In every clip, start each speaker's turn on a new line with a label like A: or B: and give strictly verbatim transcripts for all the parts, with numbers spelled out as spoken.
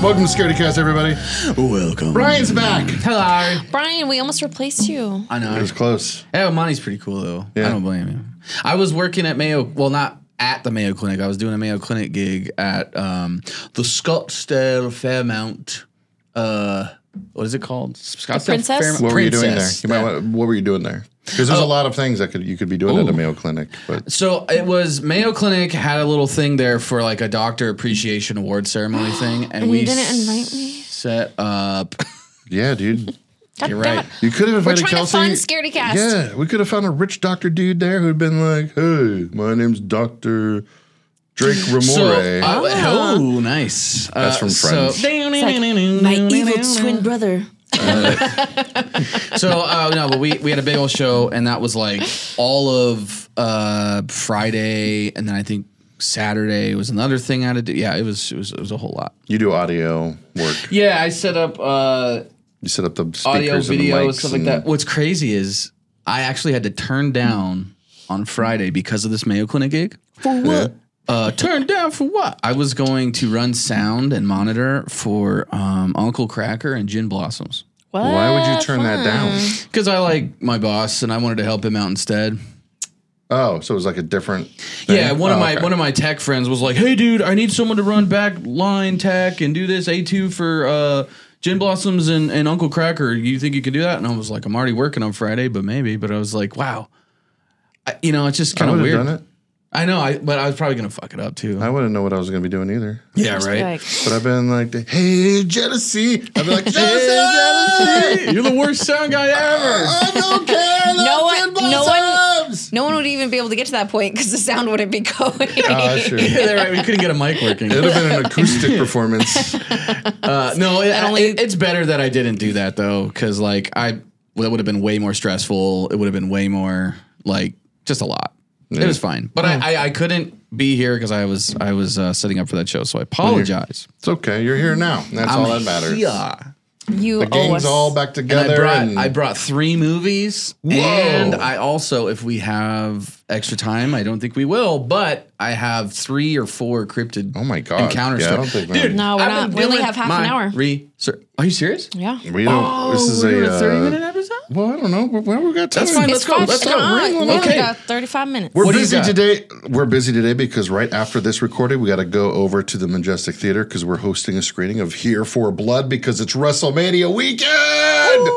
A: Welcome to Scaredy Cast, everybody.
B: Welcome.
A: Brian's back.
B: Hello.
C: Brian, we almost replaced you.
B: I know.
A: It was close.
B: Yeah, Monty's pretty cool, though.
A: Yeah.
B: I don't blame him. I was working at Mayo, well, not at the Mayo Clinic. I was doing a Mayo Clinic gig at um, the Scottsdale Fairmount. Uh, what is it called? Scottsdale
C: Princess?
B: Fairmount.
A: What were you doing there?
B: Princess.
A: You might want, what were you doing there? Because there's
B: Oh.
A: a lot of things that could you could be doing at a
B: Ooh.
A: Mayo Clinic. But
B: So it was Mayo Clinic had a little thing there for like a doctor appreciation award ceremony thing, and,
C: And
B: we
C: you didn't invite me?
B: set up.
A: yeah, dude,
C: God
B: You're
C: damn
B: right.
C: it.
A: you could have
C: We're
A: invited
C: trying
A: Kelsey.
C: to fund Scaredy Cast.
A: Yeah, we could have found a rich doctor dude there who'd been like, "Hey, my name's Doctor Drake Ramore."
B: So, uh,
C: Ah.
B: oh, nice.
A: That's
B: Uh,
A: from
B: so-
A: Friends.
C: My evil twin brother.
B: So uh, no, but we we had a big old show, and that was like all of uh, Friday, and then I think Saturday was another thing I had to do. Yeah, it was it was it was a whole lot.
A: You do audio work.
B: Yeah, I set up uh,
A: You set up the speakers
B: audio,
A: and the
B: video,
A: mics
B: stuff like
A: and-
B: that. What's crazy is I actually had to turn down on Friday because of this Mayo Clinic gig.
C: For what?
B: Uh, turn down for what? I was going to run sound and monitor for um, Uncle Cracker and Gin Blossoms.
C: What?
A: Why would you turn that down?
B: Because I like my boss and I wanted to help him out instead.
A: Oh, so it was like a different. Thing?
B: Yeah, one of
A: Oh,
B: my
A: okay.
B: one of my tech friends was like, "Hey, dude, I need someone to run back line tech and do this A two for uh, Gin Blossoms and, and Uncle Cracker. You think you could do that?" And I was like, "I'm already working on Friday, but maybe." But I was like, "Wow, I, you know, it's just
A: I
B: kind of
A: would have
B: weird."
A: done it.
B: I know, I but I was probably gonna fuck it up too.
A: I wouldn't know what I was going to be doing either.
B: yeah,
C: Just be
B: right.
C: like,
A: But I've been like, "Hey, jealousy." I've been like, "Jealousy,
B: Hey, you're the worst sound guy ever.
A: I don't care.
C: No one- no one-
A: one.
C: no one would even be able to get to that point because the sound wouldn't be going.
A: Oh, that's true.
B: Yeah, they're right. We couldn't get a mic working.
A: It would have been an acoustic performance.
B: Uh, no, it,
C: only-
B: it- it's better that I didn't do that though, because like I, well, it would have been way more stressful. It would have been way more like just a lot. It was fine, but I, I I couldn't be here because I was I was uh, setting up for that show, so I apologize.
A: It's okay. You're here now. That's all that matters.
B: Yeah.
C: You
A: The
C: owe
A: gang's
C: us.
A: all back
B: And
A: together.
B: I brought
A: and
B: I brought three movies,
A: Whoa.
B: and I also, if we have extra time, I don't think we will, but I have three or four cryptid.
A: Oh my God.
B: Encounter
A: Yeah, I
B: stories.
A: don't think that-
B: Dude,
C: No, we're
B: I've
C: not.
B: been
C: We only
B: doing
C: have half an
B: my
C: hour.
B: Research. Are you serious?
C: Yeah.
A: we don't. this is
B: we're doing
A: a,
B: a thirty
A: uh,
B: minute episode.
A: Well, I don't know. Well, we got time.
B: That's fine.
C: It's
B: Let's go.
C: five.
B: Let's go.
C: Come on.
A: Ring
C: We
A: one.
C: only
B: Okay.
C: got thirty-five minutes.
A: We're
B: What do you
A: busy
B: got?
A: today. We're busy today because right after this recording, we got to go over to the Majestic Theater because we're hosting a screening of Here for Blood because it's WrestleMania weekend.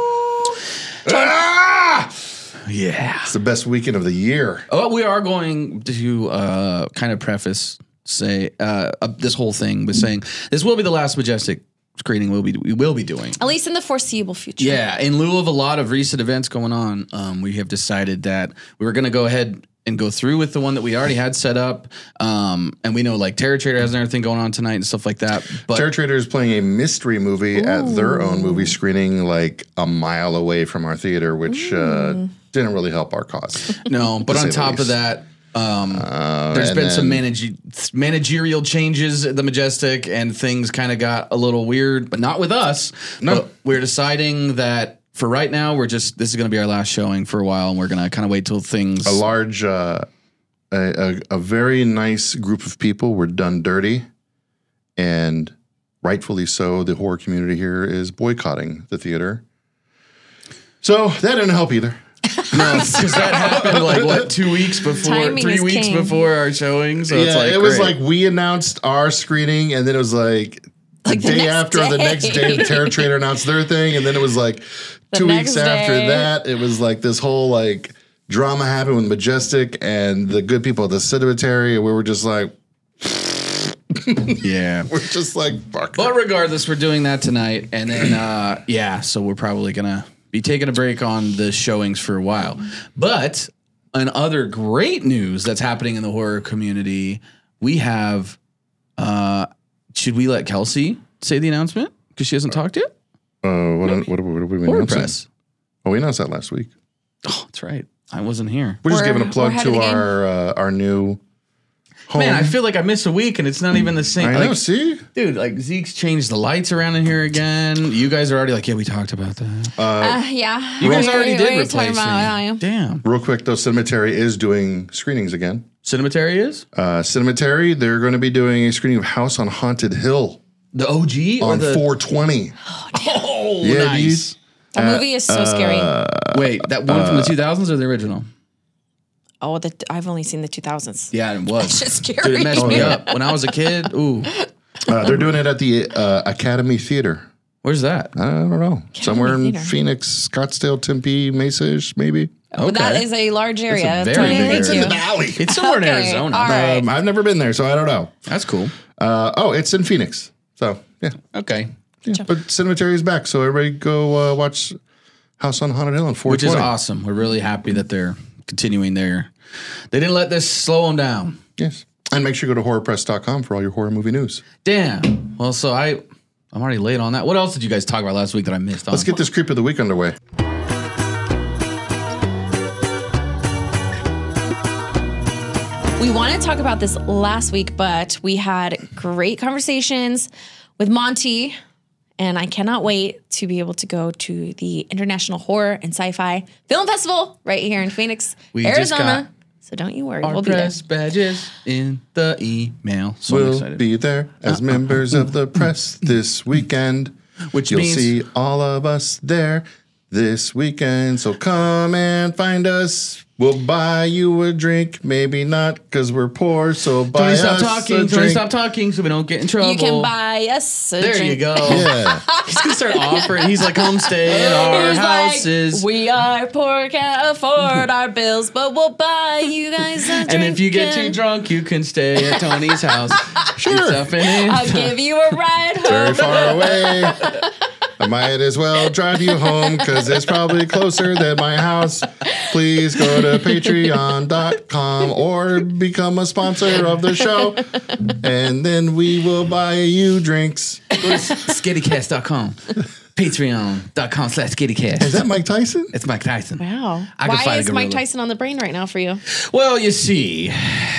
A: Ah!
B: Yeah.
A: It's the best weekend of the year.
B: Oh, we are going to uh, kind of preface say uh, uh, this whole thing with saying this will be the last Majestic screening we'll be we will be doing.
C: At least in the foreseeable future.
B: Yeah, in lieu of a lot of recent events going on, um, we have decided that we were going to go ahead and go through with the one that we already had set up. Um, and we know like Terror Trader has everything going on tonight and stuff like that. But
A: Terror Trader is playing a mystery movie at their own movie screening like a mile away from our theater, which uh, didn't really help our cause.
B: no, but
A: to
B: on
A: say the
B: top of
A: least.
B: that, um,
A: Uh,
B: there's
A: and
B: been some
A: then-
B: manage- managerial changes at the Majestic, and things kind of got a little weird, but not with us.
A: No.
B: But we're deciding that for right now, we're just this is going to be our last showing for a while, and we're going to kind of wait till things.
A: a large, uh, a, a, a very nice group of people were done dirty, and rightfully so. The horror community here is boycotting the theater. So that didn't help either.
B: No, because that happened like what two weeks before,
C: Timing
B: three
C: is
B: weeks
C: king.
B: before our showing. So
A: yeah,
B: it's like
A: it was
B: great.
A: like we announced our screening, and then it was like the
C: Like the
A: day
C: next
A: after, or the
C: day.
A: next day, the Terror Trader announced their thing, and then it was like two weeks
C: next
A: after
C: day.
A: that, it was like this whole like drama happened with Majestic and the good people at the cemetery, and we were just like,
B: yeah.
A: we're just like, fuck.
B: But regardless, we're doing that tonight, and then uh, yeah, so we're probably gonna be taking a break on the showings for a while. But in other great news that's happening in the horror community, we have. Uh, should we let Kelsey say the announcement because she hasn't talked yet?
A: Uh, what, what, what, what did we
B: Horror
A: announce?
B: press.
A: Oh, we announced that last week.
B: Oh, that's right. I wasn't here.
A: We're just
C: We're-
A: giving a plug
C: we're ahead of
A: to
C: the game.
A: our uh, our new home.
B: Man, I feel like I missed a week and it's not even the same.
A: I
B: like,
A: know. See,
B: dude, like Zeke's changed the lights around in here again. You guys are already like, yeah, we talked about that.
C: Uh, yeah.
B: You guys
C: What are
B: already
C: you-
B: did
C: what are you
B: replace
C: talking about?
B: me.
C: Yeah.
B: Damn.
A: real quick though, Cemetery is doing screenings again.
B: Cinematary is?
A: Uh, Cemetery, they're going to be doing a screening of House on Haunted Hill
B: The O G or
A: on
B: the
A: four twenty.
B: Oh,
A: Yeah,
B: nice.
A: dude.
C: That movie is so scary.
B: Wait, that one from the two thousands or the original?
C: Oh, the, I've only seen the two thousands.
B: Yeah, it was.
C: It's just scary.
B: Dude, it messed me
A: yeah.
B: up when I was a kid. Ooh,
A: Uh, they're doing it at the uh, Academy Theater.
B: where's that?
A: I don't know. Somewhere in
C: Theater.
A: Phoenix, Scottsdale, Tempe, Mesa-ish, maybe.
C: But that
B: Okay.
C: is a large area.
B: very
C: Totally
B: big
C: agree
B: area.
C: with you.
A: valley.
B: It's somewhere in
C: Okay,
B: Arizona.
C: all right.
A: Um, I've never been there, so I don't know.
B: That's cool.
A: Uh, oh, it's in Phoenix. So, yeah.
B: Okay,
A: yeah. But Cemetery is back, so everybody go uh, watch House on Haunted Hill on four
B: which
A: twenty.
B: is awesome. We're really happy that they're continuing their. They didn't let this slow them down.
A: Yes. And make sure you go to horror press dot com for all your horror movie news.
B: Damn. Well, so I, I'm already late on that. What else did you guys talk about last week that I missed? On?
A: Let's get this creep of the week underway.
C: We wanted to talk about this last week, but we had great conversations with Monty, and I cannot wait to be able to go to the International Horror and Sci-Fi Film Festival right here in Phoenix,
B: We just
C: Arizona.
B: got
C: So don't you worry,
B: Our
C: we'll be there.
B: press badges in the email. So I'm
A: We'll
B: excited.
A: be there as members of the press this weekend.
B: Which
A: You'll
B: means-
A: see all of us there this weekend. So come and find us. We'll buy you a drink. Maybe not because we're poor. So buy
B: Tony,
A: us
B: stop
A: a
B: talking.
A: drink.
B: Tony, stop talking so we don't get in trouble.
C: You can buy us a
B: There
C: drink.
B: you go.
A: Yeah.
B: He's gonna start offering. He's like, "Come stay at our
C: He's
B: houses."
C: like, we are poor, can't afford our bills, but we'll buy you guys a drink.
B: And if you get too drunk, you can stay at Tony's house.
A: Sure.
C: I'll give you a ride
A: Very
C: home.
A: far away. I might as well drive you home because it's probably closer than my house. Please go to patreon dot com or become a sponsor of the show. And then we will buy you drinks.
B: Go to skittycast dot com. Patreon dot com slash skittycast.
A: Is that Mike Tyson?
B: It's Mike Tyson.
C: Wow.
B: I could
C: Why
B: fight a
C: is Mike
B: gorilla.
C: Tyson on the brain right now for you?
B: Well, you see,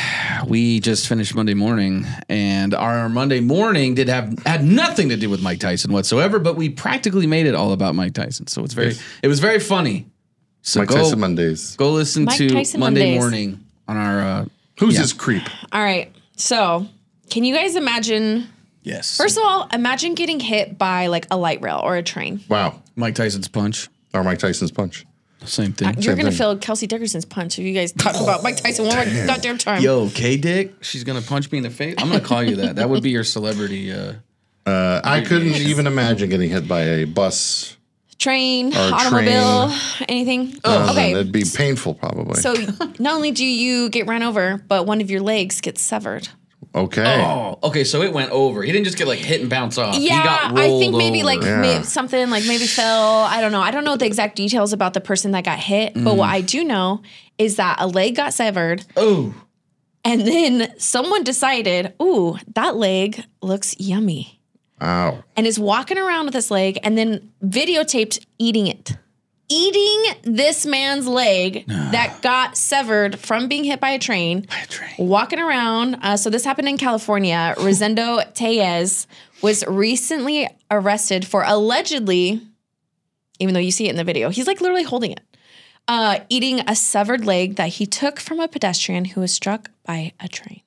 B: we just finished Monday morning, and our Monday morning did have had nothing to do with Mike Tyson whatsoever, but we practically made it all about Mike Tyson. So it's very,
A: Yes.
B: it was very funny. So
A: Mike
B: go,
A: Tyson Mondays.
B: go listen
C: Mike
B: to
C: Tyson
B: Monday
C: Mondays.
B: morning on our. Uh,
A: Who's
B: Yeah.
A: this creep?
C: All right. So, can you guys imagine?
B: yes.
C: First of all, imagine getting hit by like a light rail or a train.
A: Wow.
B: Mike Tyson's punch.
A: Or Mike Tyson's punch.
B: Same thing.
C: You're gonna
A: thing.
C: feel Kelsey Dickerson's punch if you guys talk about Mike Tyson one more goddamn time.
B: Yo, K Dick, she's gonna punch me in the face. I'm gonna call you that. That would be your celebrity. Uh,
A: Uh, I couldn't even imagine getting hit by a bus.
C: Train,
A: Or
C: automobile, anything.
A: Uh,
C: okay.
A: That'd be painful, probably.
C: So not only do you get run over, but one of your legs gets severed.
A: okay.
B: oh, okay. So it went over. He didn't just get like hit and bounce off. he
C: Yeah,
B: got
C: I
B: rolled
C: think maybe
B: over.
C: like
A: Yeah.
C: may- something like maybe fell. I don't know. I don't know the exact details about the person that got hit, but
B: Mm.
C: what I do know is that a leg got severed,
B: Oh.
C: and then someone decided, "Ooh, that leg looks yummy,"
A: Ow.
C: and is walking around with this leg, and then videotaped eating it. Eating this man's leg that got severed from being hit by a train, walking around. Uh, so this happened in California. Rosendo Tellez was recently arrested for allegedly, even though you see it in the video, he's like literally holding it, uh, eating a severed leg that he took from a pedestrian who was struck by a train.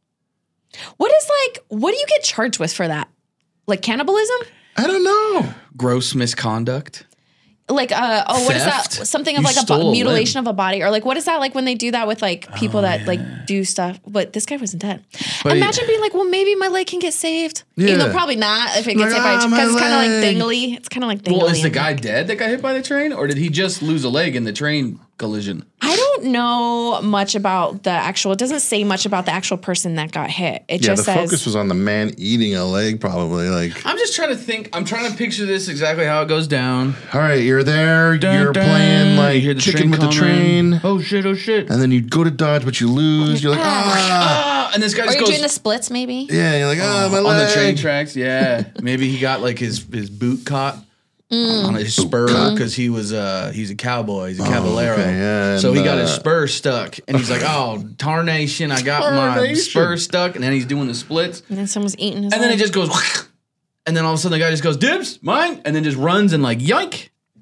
C: What is like, what do you get charged with for that? Like cannibalism?
A: I don't know.
B: Gross misconduct.
C: Like, uh, oh, what is
B: Theft?
C: that? Something of
B: You
C: like a
B: stole
C: bo-
B: a
C: mutilation of a body, or like, what is that like when they do that with like people
B: Oh,
C: that like do stuff? But this guy wasn't dead.
B: But
C: Imagine being like, well, maybe my leg can get saved. Even though
A: Yeah.
C: probably not if it gets
A: Like,
C: hit by a
A: ah,
C: train,
A: my
C: because it's kind of like
A: leg.
C: dangly. It's kind of like dangly.
B: Well, is the
C: and-
B: guy dead that got hit by the train, or did he just lose a leg in the train collision?
C: I don't know much about the actual. It doesn't say much about the actual person that got hit. It
A: Yeah,
C: just
A: the
C: says
A: focus was on the man eating a leg, probably. Like,
B: I'm just trying to think. I'm trying to picture this exactly how it goes down.
A: all right, you're there,
B: Dun,
A: you're
B: dun.
A: playing
B: You
A: like
B: hear the
A: chicken
B: train
A: with the
B: coming.
A: train,
B: Oh shit! Oh shit!
A: and then you go to dodge, but you lose. You're like, ah,
B: Ah, and this guy
C: Or
B: just
C: you're
B: goes
C: doing the splits, maybe.
A: yeah. You're like, ah, my
B: on
A: leg.
B: the train tracks. Yeah, maybe he got like his his boot caught on his spur because he was uh he's a cowboy. He's a caballero.
A: okay, yeah,
B: so
A: and,
B: he got his
A: uh,
B: spur stuck, and he's like, "Oh, tarnation! I got my
A: Tarnation.
B: spur stuck." And then he's doing the splits,
C: And then someone's eating his.
B: and then
C: leg.
B: it just goes, and then all of a sudden the guy just goes, "Dibs, mine," and then just runs and like yoink.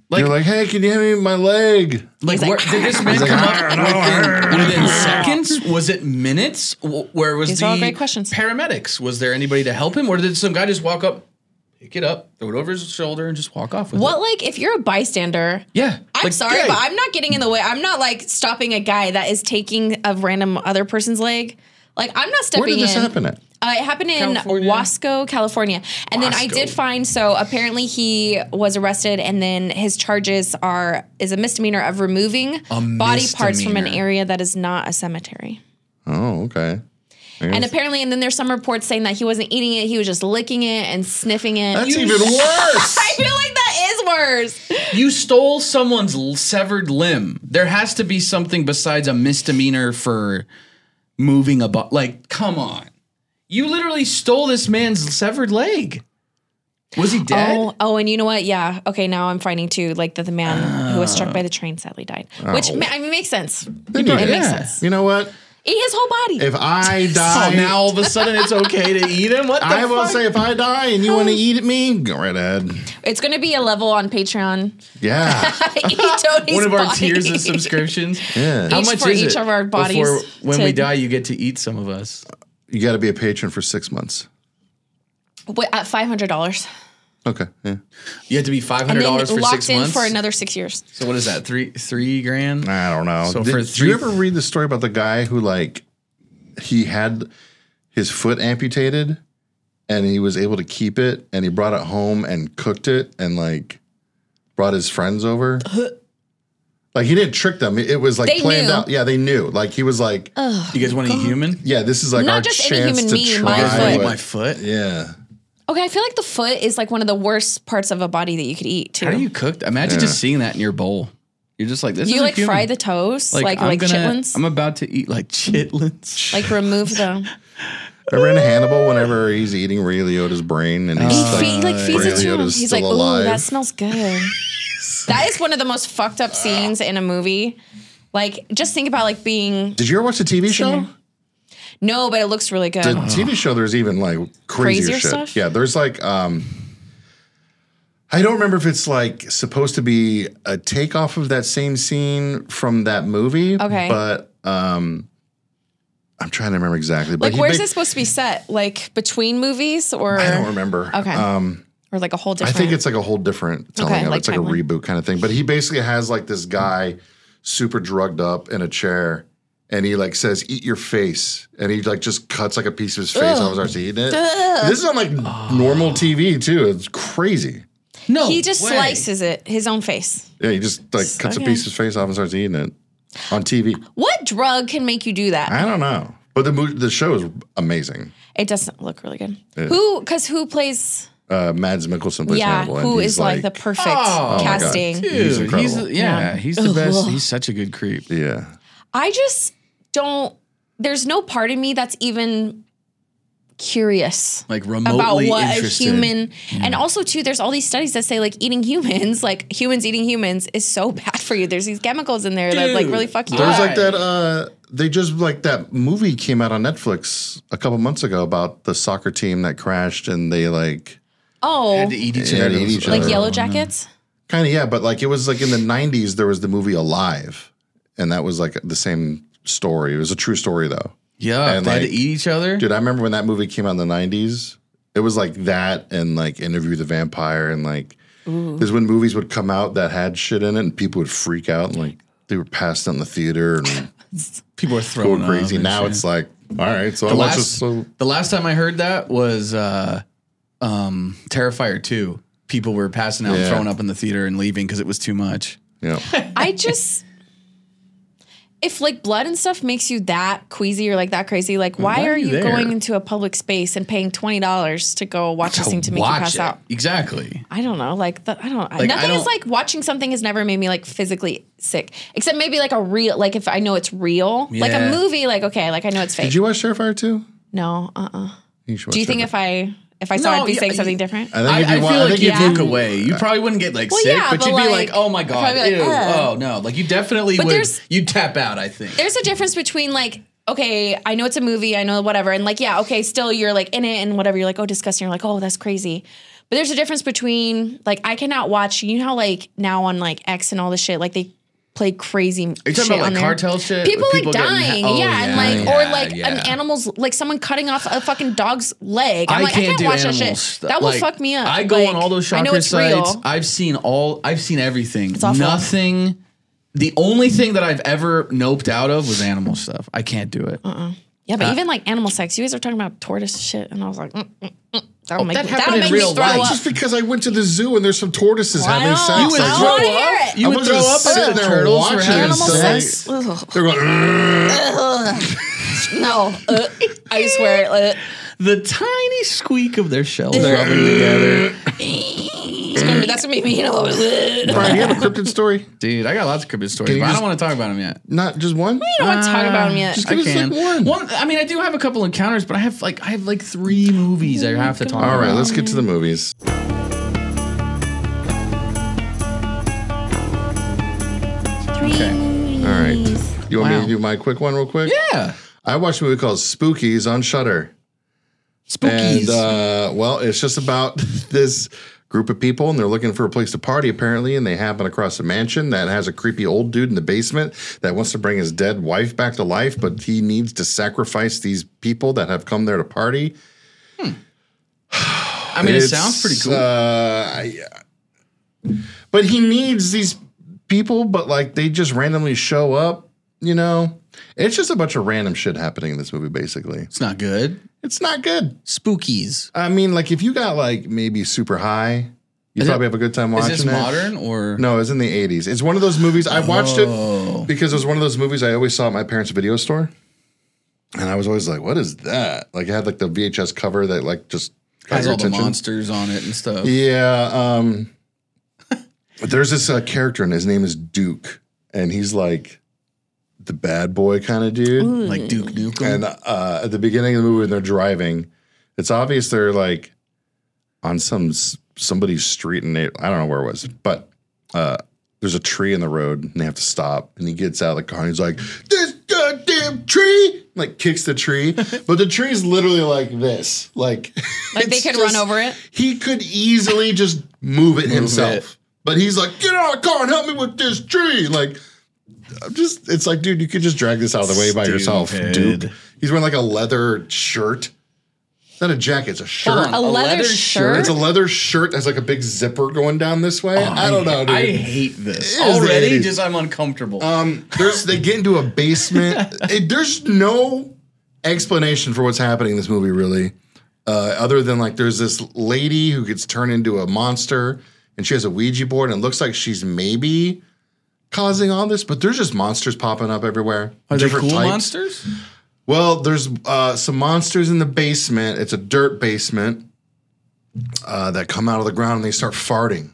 B: Like,
A: You're like, hey, can you hand me my leg?
B: like,
C: He's
B: where,
C: like,
B: did this man
A: He's like,
B: come
A: "I
B: up
A: don't know."
B: within, within seconds? Was it minutes? W- Where was
C: These
B: the
C: are all great questions.
B: paramedics? Was there anybody to help him, or did some guy just walk up, pick it up, throw it over his shoulder, and just walk off with
C: What,
B: it?
C: like, if you're a bystander,
B: Yeah,
C: I'm
B: like,
C: sorry,
B: hey,
C: but I'm not getting in the way. I'm not like stopping a guy that is taking a random other person's leg. Like, I'm not stepping
A: Where did this
C: in.
A: happen at?
C: Uh, it happened in
B: California?
C: Wasco, California. And then I
B: Wasco.
C: did find, so apparently he was arrested, and then his charges are is a misdemeanor of removing body parts from an
B: misdemeanor.
C: area that is not a cemetery.
A: Oh, okay. I
C: And
A: guess-
C: apparently, and then there's some reports saying that he wasn't eating it, he was just licking it and sniffing it.
A: That's
C: You-
A: even worse.
C: I feel like that is worse.
B: You stole someone's l- severed limb. There has to be something besides a misdemeanor for moving a body. Like, come on. You literally stole this man's severed leg. Was he dead?
C: Oh, oh, and you know what? Yeah. Okay, now I'm finding too, like that the man who was struck by the train sadly died, which
A: Oh.
C: ma- I mean makes sense.
A: Then
C: It
A: you-
C: makes
B: yeah.
C: sense.
A: You know what?
C: Eat his whole body.
A: If I
B: Oh,
A: die,
B: now all of a sudden it's okay to eat him? What the
A: I will
B: fuck?
A: say if I die and you want to eat at me, go right ahead.
C: It's going to be a level on Patreon.
A: Yeah.
C: Eat Tony's
B: One of our
C: body.
B: tiers of subscriptions.
A: Yeah.
B: How
C: Each
B: much
C: for
B: is
C: each
B: it
C: of our bodies
B: before when
C: to-
B: we die you get to eat some of us?
A: You got to be a patron for six months.
C: Wi- At five hundred dollars.
A: Okay. Yeah.
B: You have to be five
C: And
B: hundred
C: then
B: dollars for
C: locked
B: six
C: in
B: months.
C: for another six years.
B: So what is that? Three three grand?
A: I don't know.
B: So
A: did,
B: for
A: did
B: three-
A: you ever read the story about the guy who like he had his foot amputated and he was able to keep it and he brought it home and cooked it and like brought his friends over? Like he didn't trick them. It was like
C: They
A: planned
C: knew.
A: out. Yeah, they knew. Like he was like,
B: You guys want to eat human?
A: yeah, this is like
C: Not
A: our
C: just any
A: chance
C: human
A: to
C: being,
A: try.
C: my foot.
B: Eat
A: what-
B: my foot?
A: Yeah.
C: Okay, I feel like the foot is like one of the worst parts of a body that you could eat too.
B: How do you cook? Imagine
A: Yeah.
B: just seeing that in your bowl. You're just like this.
C: you
B: is
C: like
B: human.
C: fry the toast, like like,
B: I'm gonna-
C: chitlins?
B: I'm about to eat like chitlins.
C: Like remove the.
A: Remember in Hannibal whenever he's eating Ray Liotta's brain and he's
C: He,
A: like,
C: fe- he like feeds
A: Ray
C: it to him.
A: Liotta's
C: He's
A: still
C: like, ooh,
A: alive.
C: that smells good. That is one of the most fucked up scenes in a movie. Like, just think about like being
A: Did you ever watch the T V show?
C: no, but it looks really good.
A: The T V show, there's even like crazier,
C: Crazier
A: shit.
C: stuff?
A: Yeah, there's like, um, I don't remember if it's like supposed to be a takeoff of that same scene from that movie.
C: Okay.
A: But um, I'm trying to remember exactly. But
C: Like,
A: he
C: where's
A: ba-
C: it supposed to be set? Like between movies or
A: I don't remember.
C: Okay.
A: Um,
C: or like a whole
A: I
C: different?
A: think it's like a whole different telling
C: Okay,
A: of it.
C: like
A: It's like a
C: timeline.
A: reboot kind of thing. But he basically has like this guy super drugged up in a chair. And he like says, "Eat your face," and he like just cuts like a piece of his face off and starts eating it. This is on like normal T V too. It's crazy.
B: No,
C: he just
B: way.
C: slices it, his own face.
A: Yeah, he just like cuts a
C: Okay.
A: piece of his face off and starts eating it on T V.
C: What drug can make you do that?
A: I don't know, but the mo- the show is amazing.
C: It doesn't look really good. Who? Because who plays?
A: Uh, Mads Mikkelsen plays
C: Yeah,
A: Hannibal, and
C: who
A: he's
C: is like, the perfect
B: Oh my God.
C: casting?
B: Dude,
A: He's
B: he's,
A: incredible.
B: yeah,
C: Yeah.
B: he's the best.
C: Ugh.
B: He's such a good creep.
A: yeah.
C: I just don't. There's no part of me that's even curious
B: Like
C: about
B: remotely
C: what a
B: interested.
C: human. And also, too, there's all these studies that say like eating humans, like humans eating humans, is so bad for you. There's these chemicals in there that like
B: Dude,
C: really fuck you
A: There's
C: up.
A: like that. Uh, they just like that movie came out on Netflix a couple months ago about the soccer team that crashed and they like
C: Oh,
B: Had to eat each
A: Yeah,
B: other.
A: to eat each
C: like
A: other.
C: Yellow Jackets.
A: kind of yeah, but like it was like in the nineties there was the movie Alive, and that was like the same story. It was a true story though.
B: Yeah,
A: And,
B: they had to
A: like,
B: eat each other.
A: Dude, I remember when that movie came out in the nineties. It was like that and like Interview with the Vampire and like there's when movies would come out that had shit in it and people would freak out and like they were passed out in the theater and
B: People are throwing
A: going crazy.
B: up and
A: Now
B: shit.
A: it's like, all right, so I
B: the
A: watch
B: last,
A: this. So
B: the last time I heard that was uh, um, Terrifier two. People were passing out, and
A: Yeah.
B: throwing up in the theater, and leaving because it was too much.
A: you know,
C: I just. If like blood and stuff makes you that queasy or like that crazy, like why,
B: why
C: are
B: are you
C: you
B: there?
C: going into a public space and paying twenty dollars to go watch this thing to make you
B: watch
C: pass
B: it.
C: out?
B: Exactly.
C: I don't know. Like the, I don't.
B: Like,
C: nothing
B: I
C: is
B: don't-
C: like watching something has never made me like physically sick, except maybe like a real. Like if I know it's real, like
B: Yeah.
C: a movie. Like okay, like I know it's fake.
A: did you watch Terrifier two?
C: no. Uh. uh
A: You should watch
C: Do you think
A: Terrifier.
C: if I if I saw
B: No,
C: it, I'd be
B: yeah,
C: saying
B: you-
C: something different?
A: I think
B: I,
A: if you
B: I
A: wa-
B: feel
A: I
B: like
A: think
B: you'd
A: if you-
B: look away. You probably wouldn't get like
C: Well,
B: sick,
C: yeah,
B: but
C: but,
B: you'd be
C: like,
B: like, "Oh my
C: I'd
B: god,
C: probably be
B: ew,
C: like, ugh.
B: oh no!" Like you definitely
C: But
B: would.
C: there's-
B: You'd tap out. I think.
C: There's a difference between like, okay, I know it's a movie, I know whatever, and like, yeah, okay, still you're like in it and whatever, you're like, oh, disgusting, you're like, oh, that's crazy. But there's a difference between like I cannot watch. You know how like now on like X and all this shit, like they play crazy.
B: Are you talking
C: shit
B: about
C: on
B: like
C: there.
B: cartel shit?
C: People,
B: With
C: like
B: people getting
C: dying,
B: ha- oh,
C: yeah, and
B: yeah,
C: like
B: yeah,
C: or like
B: yeah.
C: an animal's like someone cutting off a fucking dog's leg. I'm
B: I
C: like
B: can't
C: I can't
B: do
C: watch
B: animals.
C: that shit. That will
B: Like,
C: fuck me up.
B: I go
C: Like,
B: on all those
C: I know
B: shocker
C: it's
B: sites.
C: real.
B: I've seen all. I've seen everything.
C: It's awful.
B: Nothing. The only thing that I've ever noped out of was animal stuff. I can't do it.
C: Uh-uh. Yeah, but
B: Uh,
C: even like animal sex, you guys are talking about tortoise shit, and I was like, mm, mm, mm. that'll
B: Oh,
C: make
B: that
C: me,
B: happened
C: that'll
B: in
C: make
B: real
C: me throw
B: life.
C: up.
A: Just because I went to the zoo and there's some tortoises
C: I
A: having
C: know.
A: sex.
C: You
A: like,
C: would
A: what?
C: throw up. hear it.
B: You
A: I
B: would
A: wasn't
B: throw up
A: sitting
B: if the
A: there
B: turtles were
A: watching
B: having
C: Animal
A: it.
C: sex.
A: Like,
C: Ugh.
A: they're going, "Ugh."
C: Ugh. No, uh, I swear. Uh,
B: The tiny squeak of their shells rubbing together.
C: it's gonna be, that's gonna make me, you know. uh,
A: Brian, you have a cryptid story?
B: Dude, I got lots of cryptid stories,
A: Can you
B: but I
A: just-
B: don't want to talk about them yet.
A: Not just one?
C: I don't want to talk about them yet.
A: just
B: I
A: give us,
B: can.
A: like, one.
B: I mean, I do have a couple encounters, but I have like I have like three movies I have to talk about.
A: All right, let's get to the movies.
C: Three.
A: All right. You want me
B: Wow.
A: to do my quick one real quick?
B: Yeah,
A: I watched a movie called Spookies on Shudder.
B: spookies.
A: And, uh, well, it's just about this group of people, and they're looking for a place to party, apparently, and they happen across a mansion that has a creepy old dude in the basement that wants to bring his dead wife back to life, but he needs to sacrifice these people that have come there to party.
B: I mean, it
A: It's,
B: sounds pretty cool.
A: Uh, I- but he needs these people, but like they just randomly show up, you know? It's just a bunch of random shit happening in this movie, basically.
B: It's not good.
A: It's not good.
B: Spookies.
A: I mean, like if you got like maybe super high, you
B: Is
A: probably
B: it-
A: have a good time
B: Is
A: watching
B: this
A: it.
B: modern or
A: No, it's in the eighties. It's one of those movies. I watched
B: Oh.
A: it because it was one of those movies I always saw at my parents' video store. And I was always like, what is that? Like it had like the V H S cover that like just got
B: has
A: your
B: all the
A: attention.
B: monsters on it and stuff?
A: Yeah. Um, there's this uh, character and his name is Duke. And he's like the bad boy kind of dude.
B: Like Duke Nukem.
A: And uh, at the beginning of the movie when they're driving, it's obvious they're like on some s- somebody's street and they, I don't know where it was, but uh, there's a tree in the road and they have to stop. And he gets out of the car and he's like, "This goddamn tree!" Like kicks the tree, but the tree's literally like this, like
C: Like they
A: it's
C: could
A: just-
C: run over it.
A: He could easily just move it himself,
B: it.
A: but he's like, "Get out of the car and help me with this tree!" Like. I'm just, it's like, dude, you could just drag this out of the way by yourself,
B: Stupid.
A: dude. He's wearing like a leather shirt. Not a jacket, it's a shirt.
B: Hold on,
C: A leather shirt?
A: It's a leather shirt that has like a big zipper going down this way. I don't know, dude.
B: I hate this
A: It is the
B: already.
A: eighties.
B: Just I'm uncomfortable.
A: um, there's they get into a basement. It- there's no explanation for what's happening in this movie, really, uh, other than like there's this lady who gets turned into a monster, and she has a Ouija board, and it looks like she's maybe causing all this, but there's just monsters popping up everywhere.
B: Are they
A: different
B: cool
A: types.
B: monsters?
A: Well, there's uh, some monsters in the basement. It's a dirt basement uh, that come out of the ground and they start farting.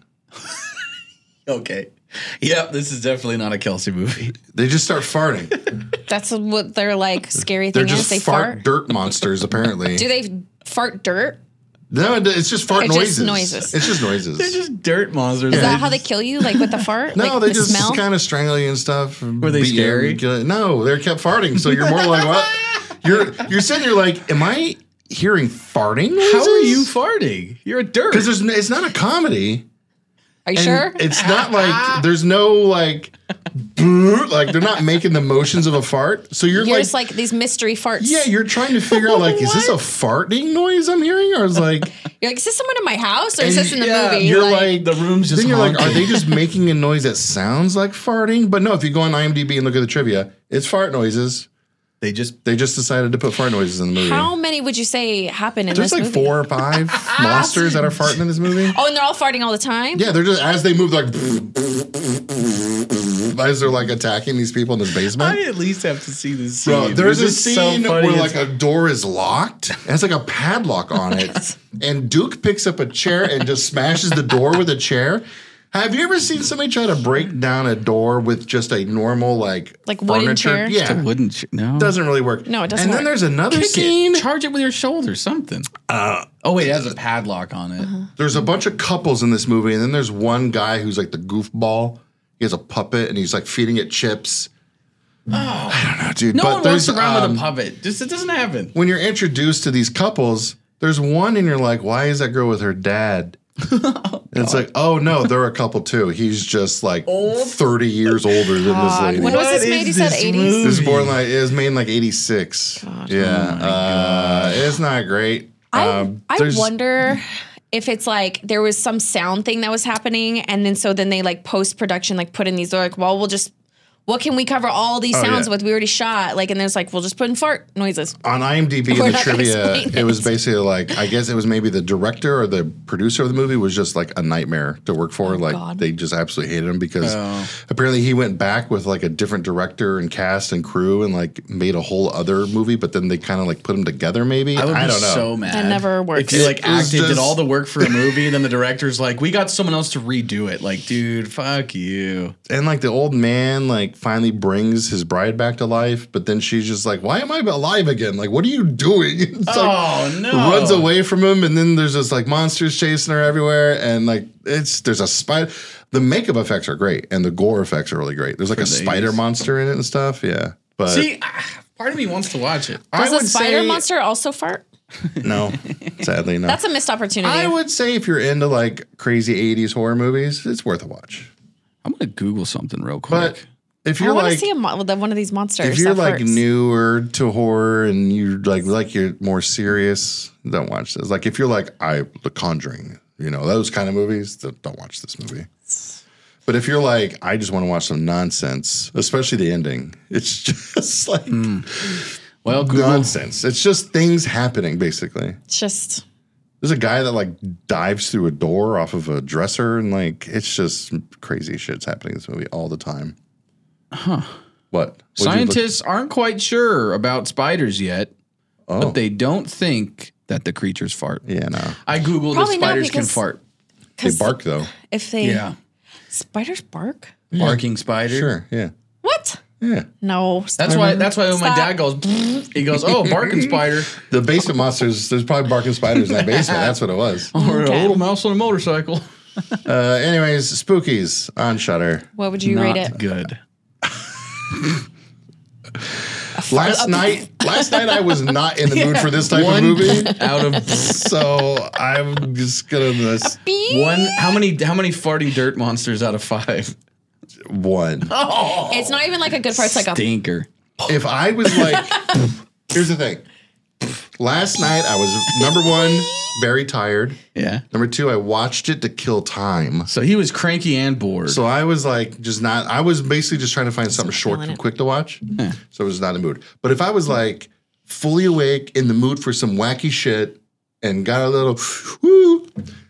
B: Okay. Yep, this is definitely not a Kelsey movie.
A: They just start farting.
C: That's what their like scary
A: They're
C: thing is.
A: just
C: They
A: fart,
C: fart.
A: dirt monsters, apparently.
C: Do they fart dirt?
A: No, it's just fart
C: Or
A: noises.
C: just noises?
A: It's just noises.
B: They're just dirt monsters.
C: Is that how they kill you? Like with the fart?
A: no,
C: like
A: they
C: the
A: just
C: smell?
A: kind of strangle you and stuff.
B: Were they
A: beat you
B: scary?
A: and kill you. No, they kept farting. So you're more like, what? You're you're sitting there like, am I hearing farting noises?
B: How are you farting? You're a dirt.
A: Because there's n- it's not a comedy.
C: Are you
A: And
C: sure?
A: It's not like there's no like, brrr, like they're not making the motions of a fart. So you're,
C: You're
A: like,
C: just like these mystery farts.
A: yeah, you're trying to figure out like, is this a farting noise I'm hearing, or is like,
C: You're like, is this someone in my house or is
A: And
C: this in the
B: yeah,
C: movie?
A: you're
C: like,
A: like,
B: the room's just
A: then you're like, are
B: honking.
A: they just making a noise that sounds like farting? But no, if you go on IMDb and look at the trivia, it's fart noises.
B: They just
A: They just decided to put fart noises in the movie.
C: how many would you say happen in
A: There's
C: this
A: like
C: movie?
A: four or five monsters that are farting in this movie.
C: Oh, and they're all farting all the time?
A: Yeah, they're just as they move, like as they're like attacking these people in this basement.
B: I at least have to see this scene.
A: Bro, there's a
B: This is so
A: scene
B: funny.
A: where
B: It's-
A: like a door is locked. It has like a padlock on it, and Duke picks up a chair and just smashes the door with a chair. Have you ever seen somebody try to break down a door with just a normal like
C: Like wooden
A: furniture?
C: chair?
A: Yeah,
B: It wouldn't. sh- No.
A: doesn't really work.
C: No, it doesn't
A: And then
C: work.
A: there's another
B: Kick
A: scene.
B: it. Charge it with your shoulder, something.
A: Uh,
B: Oh wait, it has a padlock on it.
C: Uh-huh.
A: there's a bunch of couples in this movie, and then there's one guy who's like the goofball. He has a puppet, and he's like feeding it chips. Oh, I don't know, dude.
B: No
A: but
B: one walks
A: there's,
B: around
A: um,
B: with a puppet. Just it doesn't happen.
A: when you're introduced to these couples, there's one and you're like, why is that girl with her dad? It's like, oh no, there are a couple too. He's just like thirty years older than this
C: God.
A: lady.
C: When was this
B: What
C: made?
B: is
C: You said
B: this
C: eighties?
B: movie?
A: This is born like it was made in like eighty-six.
C: God.
A: Yeah,
B: Oh
A: uh, it's not great.
C: I,
A: Um,
C: I
A: there's-
C: wonder if it's like there was some sound thing that was happening, and then so then they like post production like put in these. They're like, well, we'll just what can we cover all these
A: Oh,
C: sounds
A: yeah.
C: with? We already shot like, and then it's like we'll just put in fart noises.
A: on IMDb in
C: We're
A: the
C: not gonna
A: trivia,
C: explain
A: it was
C: it.
A: basically like I guess it was maybe the director or the producer of the movie was just like a nightmare to work for. like
C: Oh, God.
A: they just absolutely hated him because
B: Oh.
A: apparently he went back with like a different director and cast and crew and like made a whole other movie, but then they kind of like put them together. Maybe
B: I would be
A: don't know.
B: so mad.
C: That never works.
B: If you like
A: It was
B: acted, did
A: just-
B: all the work for a movie, then the director's like, we got someone else to redo it. Like, dude, fuck you.
A: And like the old man like finally brings his bride back to life, but then she's just like, "Why am I alive again? Like, what are you doing?" It's like,
B: Oh no!
A: runs away from him, and then there's just like monsters chasing her everywhere, and like it's there's a spider. The makeup effects are great, and the gore effects are really great. There's like a
B: the
A: spider
B: eighties.
A: monster in it and stuff. Yeah, but
B: See, ah, part of me wants to watch it.
A: I
C: Does
A: would
C: a spider
A: say
C: monster also fart?
A: no. Sadly, no.
C: That's a missed opportunity.
A: I would say if you're into like crazy eighties horror movies, it's worth a watch.
B: I'm gonna Google something real quick.
A: But if
C: I
A: you're
C: want to
A: like
C: see a mo- one of these monsters.
A: if you're
C: that
A: like
C: farts.
A: newer to horror and you like like you're more serious, don't watch this. Like if you're like I The Conjuring, you know those kind of movies, th- don't watch this movie. But if you're like I just want to watch some nonsense, especially the ending, it's just like
B: well, Google.
A: nonsense. It's just things happening basically.
C: It's just
A: There's a guy that like dives through a door off of a dresser and like it's just crazy shit's happening in this movie all the time. Huh. What? What'd you look-
B: Scientists aren't quite sure about spiders yet,
A: Oh.
B: but they don't think that the creatures fart.
A: Yeah, no.
B: I googled
C: Probably
B: if
C: not
B: spiders can
C: because-
B: fart.
A: They bark though.
C: if they
B: Yeah,
C: spiders bark.
B: barking spider.
A: Sure, yeah.
C: What?
A: Yeah.
C: No.
B: That's why. That's why when my
C: Stop.
B: dad goes, he goes, "Oh, barking spider,"
A: The basement monsters, there's probably barking spiders in that basement. That's what it was.
B: or
C: Okay.
B: a little mouse on a motorcycle.
A: Uh, anyways, Spookies on Shudder.
C: What would you
B: Not
C: rate it?
B: good.
A: Last night, last night I was not in the mood for this type
B: One
A: of movie,
B: out of
A: so I'm just gonna miss
B: one. How many? How many farting dirt monsters out of five?
A: one.
C: It's not even like a good fart. It's like a
B: Stinker.
A: If I was like, here's the thing. Last night I was number one, very tired.
B: Yeah.
A: Number two, I watched it to kill time.
B: So he was cranky and bored.
A: So I was like, just not. I was basically just trying to find something short
C: feeling
A: and
C: it.
A: quick to watch. So I was not in the mood. But if I was like fully awake, in the mood for some wacky shit, and got a little woo,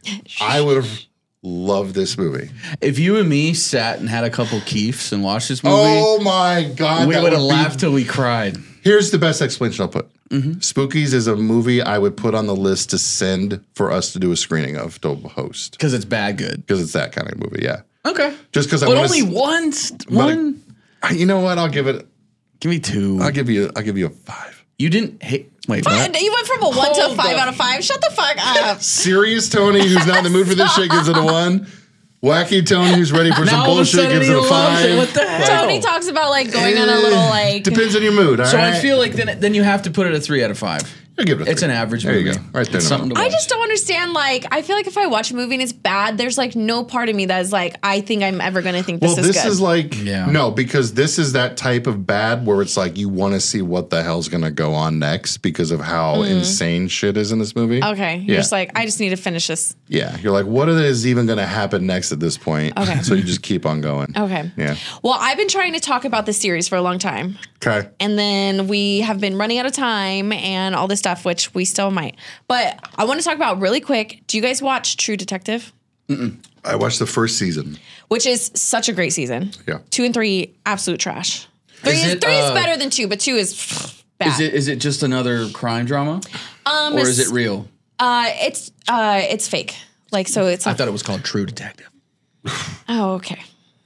A: I would have loved this movie.
B: if you and me sat and had a couple keefs and watched this movie,
A: Oh my god!
B: we
A: that
B: would have
A: be-
B: laughed till we cried.
A: Here's the best explanation I'll put.
B: Mm-hmm.
A: Spookies is a movie I would put on the list to send for us to do a screening of to host
B: Because it's bad good.
A: because it's that kind of movie. Yeah,
B: Okay.
A: just because I
B: But
A: want
B: only
A: to.
B: one. st- One.
A: You know what? I'll give it.
B: Give me two.
A: I'll give you. I'll give you a five.
B: You didn't hate. Wait,
C: Fine.
B: what?
C: You went from a one to a
B: Hold
C: five
B: the-
C: out of five. Shut the fuck up.
A: Serious Tony, who's not in the mood for this shit, gives it a one. Wacky Tony, who's ready for some
B: Now all of a
A: bullshit,
B: sudden
A: gives
B: he
A: it a
B: loves it.
A: five.
B: What the hell?
C: Tony talks about like going on a little like.
A: Depends on your mood. All
B: So
A: right?
B: I feel like then then you have to put it a three out of five.
A: I'll give it a
B: It's
A: three.
B: an average
A: There
B: movie.
A: you go. Right there.
B: It's
A: in the
B: something
A: middle.
B: to
C: I
B: watch.
C: just don't understand. Like, I feel like if I watch a movie and it's bad, there's like no part of me that is like, I think I'm ever going to think this
A: Well,
C: is
A: this
C: good.
A: is like
B: Yeah.
A: no, because this is that type of bad where it's like you want to see what the hell's gonna go on next because of how insane shit is in this movie.
C: Mm. okay, you're
A: Yeah.
C: just like, I just need to finish this.
A: Yeah, you're like, what is even gonna happen next at this point?
C: Okay.
A: So you just keep on going.
C: Okay.
A: Yeah.
C: Well, I've been trying to talk about this series for a long time.
A: Okay.
C: And then we have been running out of time and all this stuff, which we still might. But I want to talk about really quick. Do you guys watch True Detective?
A: I watched the first season.
C: Which is such a great season.
A: Yeah.
C: Two and three, absolute trash. Three
B: Is
C: is,
B: it,
C: three is
B: uh,
C: better than two, but two is pff, bad.
B: Is it is it just another crime drama,
C: um,
B: or is
C: it's-
B: it real?
C: Uh, it's uh, it's fake. Like so, it's
B: I
C: not.
B: thought it was called True Detective.
C: Oh, okay.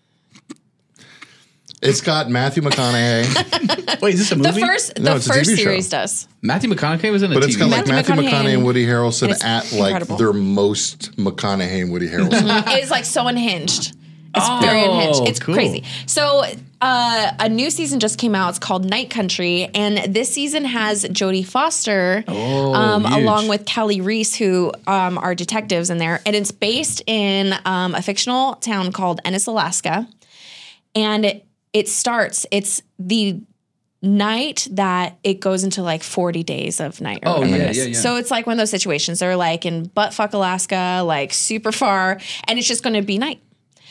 A: It's got Matthew McConaughey,
B: Wait, is this a
C: The
B: movie?
C: first,
A: No,
C: the
A: it's a
C: first
A: T V show.
C: series does.
B: Matthew McConaughey was in a
A: but
B: T
A: it's
B: V.
A: got like
C: Matthew
A: Matthew
C: McConaughey
A: McConaughey and Woody
C: and
A: Harrelson
C: it's
A: at like
C: incredible.
A: their most McConaughey and Woody Harrelson.
C: It's like so unhinged. It's
B: Oh,
C: very unhinged. It's
B: cool.
C: crazy. So uh, a new season just came out. It's called Night Country, and this season has Jodie Foster,
B: Oh,
C: um,
B: huge.
C: along with Kelly Reese, who um, are detectives in there, and it's based in um, a fictional town called Ennis, Alaska, and it, it starts. It's the night that it goes into like forty days of night. Or
B: Oh,
C: whatever
B: yeah,
C: it is.
B: yeah, yeah.
C: So it's like one of those situations. They're like in buttfuck Alaska, like super far, and it's just going to be night.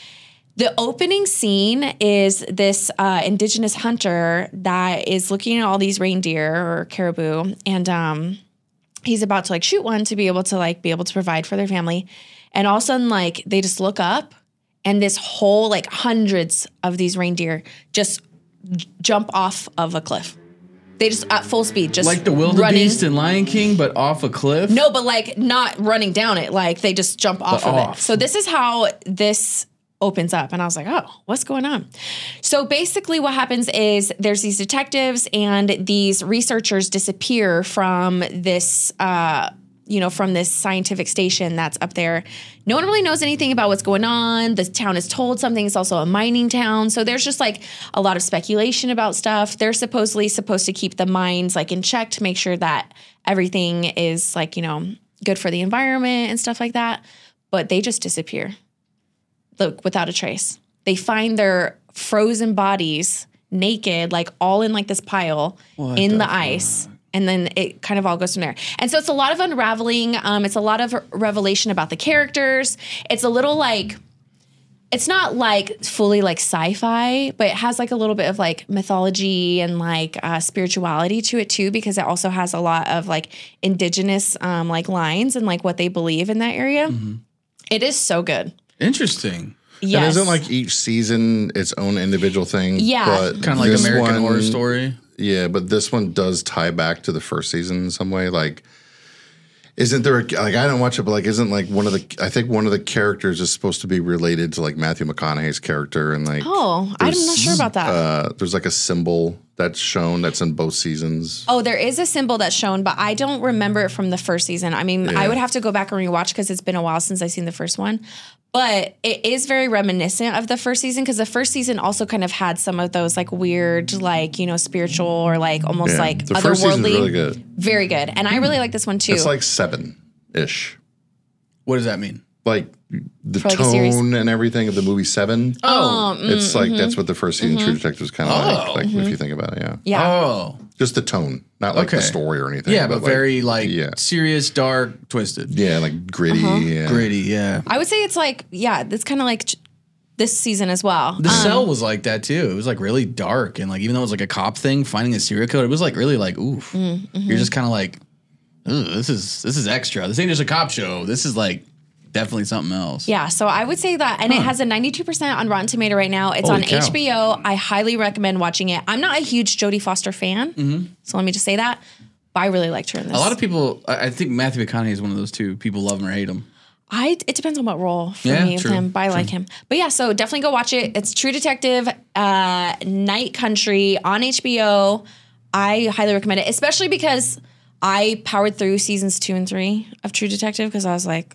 C: The opening scene is this uh, indigenous hunter that is looking at all these reindeer or caribou, and um, he's about to like shoot one to be able to like be able to provide for their family. And all of a sudden, like they just look up, and this whole like hundreds of these reindeer just j- jump off of a cliff. They just at full speed, just
B: Like the
C: running.
B: wildebeest in Lion King, but off a cliff?
C: No, but like not running down it. Like they just jump off
B: But
C: of
B: off.
C: it. So this is how this opens up. And I was like, oh, what's going on? So basically what happens is there's these detectives and these researchers disappear from this, uh, you know, from this scientific station that's up there. No one really knows anything about what's going on. The town is told something. It's also a mining town. So there's just like a lot of speculation about stuff. They're supposedly supposed to keep the mines like in check to make sure that everything is like, you know, good for the environment and stuff like that. But they just disappear. Look, without a trace. They find their frozen bodies naked, like all in like this pile in the, ice. And then it kind of all goes from there. And so it's a lot of unraveling. Um, it's a lot of revelation about the characters. It's a little like, it's not like fully like sci-fi, but it has like a little bit of like mythology and like uh, spirituality to it too, because it also has a lot of like indigenous um, like lines and like what they believe in that area.
B: Mm-hmm.
C: It is so good.
B: Interesting.
C: Yes.
A: And isn't like each season its own individual thing?
C: Yeah.
A: But
B: Kind of like
A: this
B: American
A: one-
B: Horror Story.
A: Yeah, but this one does tie back to the first season in some way. Like, isn't there a, like I don't watch it, but like isn't like one of the I think one of the characters is supposed to be related to like Matthew McConaughey's character and like
C: Oh, I'm
A: there's,
C: not sure about that.
A: Uh, there's like a symbol that's shown that's in both seasons.
C: Oh, there is a symbol that's shown, but I don't remember it from the first season. I mean,
A: Yeah.
C: I would have to go back and rewatch because it's been a while since I've seen the first one. But it is very reminiscent of the first season because the first season also kind of had some of those like weird, like, you know, spiritual or like almost
A: Yeah.
C: like
A: The first season's
C: otherworldly.
A: really good.
C: Very good. And I really like this one too.
A: It's like seven ish.
B: What does that mean?
A: Like the
C: For, like, a series.
A: tone and everything of the movie Seven.
B: Oh.
A: It's like that's what the first season True Detective is kind of
B: Oh.
A: like. Like if you think about it, yeah.
C: yeah.
B: Oh.
A: Just the tone, not like the
B: Okay.
A: story or anything.
B: Yeah, but,
A: like,
B: very like
A: yeah,
B: serious, dark, twisted.
A: yeah, like gritty.
C: Uh-huh.
A: Yeah.
B: Gritty, yeah.
C: I would say it's like, yeah, it's kind of like ch- this season as well.
B: The
C: Um,
B: Cell was like that too. It was like really dark and like even though it was like a cop thing, finding a serial killer, it was like really like oof.
C: Mm-hmm.
B: You're just kind of like, Ugh, this is this is extra. This ain't just a cop show. This is like definitely something else.
C: Yeah, so I would say that, and it has a ninety-two percent on Rotten Tomato right now. It's
B: Holy
C: on
B: cow.
C: H B O. I highly recommend watching it. I'm not a huge Jodie Foster fan, so let me just say that. But I really liked her in this.
B: A lot of people, I I think Matthew McConaughey is one of those two. People love him or hate him.
C: I it depends on what role for
B: Yeah,
C: me with
B: true,
C: him, but I like him. But yeah, so definitely go watch it. It's True Detective, uh, Night Country on H B O. I highly recommend it, especially because I powered through seasons two and three of True Detective because I was like,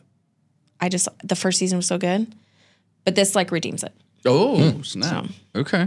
C: I just the first season was so good, but this like redeems it.
B: Oh, snap. Okay.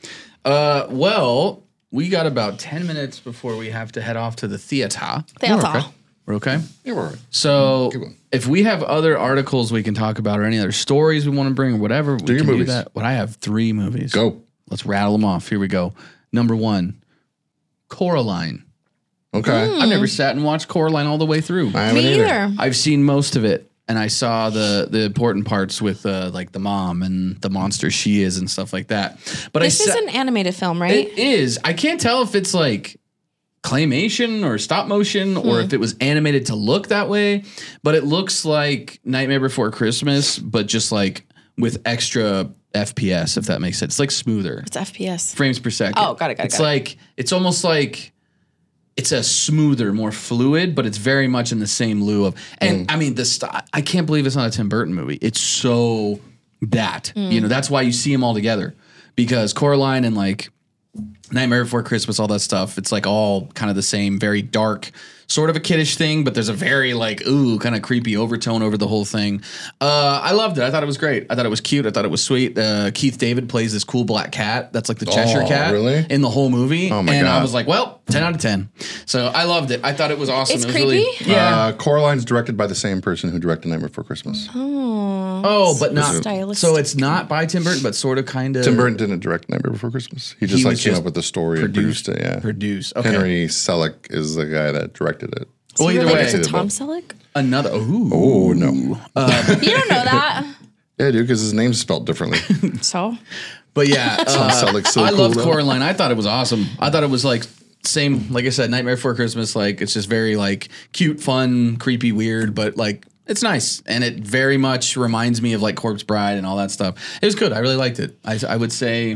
B: Uh, well, we got about ten minutes before we have to head off to the theater.
C: Theater.
A: okay.
B: We're okay?
A: You're all right.
B: So
A: going.
B: if we have other articles we can talk about or any other stories we want to bring or whatever, we
A: your
B: can do
A: movies.
B: that. But I have three movies.
A: Go.
B: Let's rattle them off. Here we go. Number one, Coraline.
A: Okay.
B: I've never sat and watched Coraline all the way through.
A: I haven't
C: Me
A: either.
C: either.
B: I've seen most of it, and I saw the the important parts with uh, like the mom and the monster she is and stuff like that. But
C: This
B: I
C: is
B: sa-
C: an animated film, right?
B: It is. I can't tell if it's like claymation or stop motion or if it was animated to look that way, but it looks like Nightmare Before Christmas, but just like with extra F P S, if that makes sense. It's like smoother
C: It's F P S.
B: frames per second.
C: Oh, got it, got it,
B: It's
C: got it.
B: like it's almost like it's a smoother, more fluid, but it's very much in the same lieu of. And I mean, the st- I can't believe it's not a Tim Burton movie. It's so that you know that's why you see them all together because Coraline and like Nightmare Before Christmas, all that stuff. It's like all kind of the same, very dark, sort of a kiddish thing, but there's a very like, ooh, kind of creepy overtone over the whole thing. Uh, I loved it. I thought it was great. I thought it was cute. I thought it was sweet. Uh, Keith David plays this cool black cat. That's like the Cheshire
A: Oh,
B: cat
A: really?
B: in the whole movie.
A: Oh my
B: and
A: God.
B: I was like, well, ten out of ten. So I loved it. I thought it was awesome.
C: It's
B: it was
C: creepy?
B: really, yeah.
A: Uh, Coraline's directed by the same person who directed Nightmare Before Christmas.
B: oh, but not.
C: Stylistic.
B: So it's not by Tim Burton, but sort of kind of.
A: Tim Burton didn't direct Nightmare Before Christmas. He just
B: He
A: like
B: was
A: came
B: just
A: up with the story and produced it. Yeah,
B: Produced. Okay.
A: Henry Selick is the guy that directed it.
B: Well,
C: Is he
B: either
C: related
B: way.
C: to Tom Selleck?
B: Another. Ooh.
A: Oh no,
C: You don't know that.
A: yeah, dude, because his name's spelled differently.
C: So
B: But yeah, uh,
A: Selleck's so
B: I
A: cool,
B: loved
A: though.
B: Coraline. I thought it was awesome. I thought it was like same, like I said, Nightmare Before Christmas. Like it's just very like cute, fun, creepy, weird, but like it's nice, and it very much reminds me of like Corpse Bride and all that stuff. It was good. I really liked it. I, I would say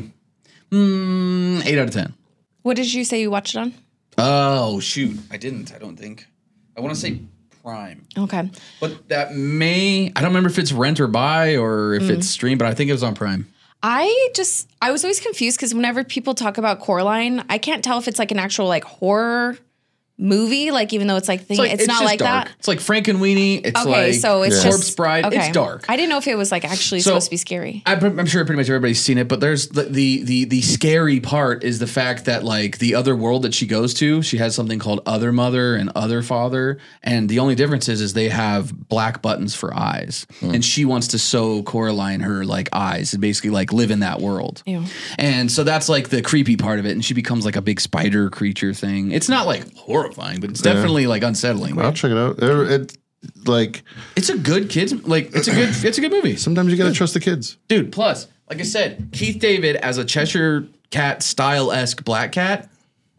B: mm, eight out of ten.
C: what did you say you watched it on?
B: Oh shoot, I didn't. I don't think. I want to say Prime,
C: Okay.
B: but that may. I don't remember if it's rent or buy or if it's stream, but I think it was on Prime.
C: I just I was always confused because whenever people talk about Coraline, I can't tell if it's like an actual like horror movie, like even though it's like thing, it's, not
B: just
C: like
B: dark.
C: that.
B: It's like Frankenweenie. It's
C: Okay,
B: like
C: so it's
B: Corpse
C: just
B: Bride.
C: okay.
B: It's dark.
C: I didn't know if it was like actually
B: So-
C: supposed to be scary.
B: I, I'm sure pretty much everybody's seen it, but there's the, the the the scary part is the fact that like the other world that she goes to, she has something called Other Mother and Other Father, and the only difference is is they have black buttons for eyes, and she wants to sew Coraline her like eyes and basically like live in that world.
C: Ew.
B: And so that's like the creepy part of it, and she becomes like a big spider creature thing. It's not like horrifying, but it's definitely like unsettling.
A: I'll check it out. It, it like
B: It's a good kids like it's a good it's a good movie.
A: sometimes you gotta trust the kids.
B: Dude, plus, like I said, Keith David as a Cheshire Cat style esque black cat.